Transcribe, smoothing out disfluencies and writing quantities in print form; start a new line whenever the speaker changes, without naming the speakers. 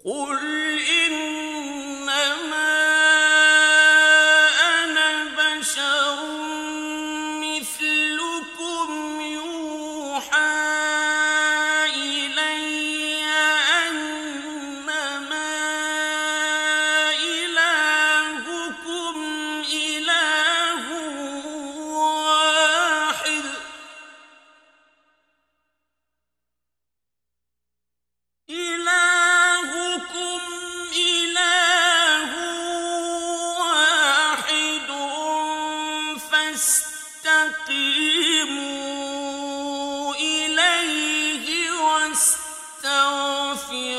قُلْ إِنَّمَا أَنَا بَشَرٌ مِّثْلُكُمْ يُوحَىٰ إِلَيَّ أَنَّمَا إِلَٰهُكُمْ إِلَٰهٌ وَاحِدٌ ۖ فاستقيموا إليه واستغفروه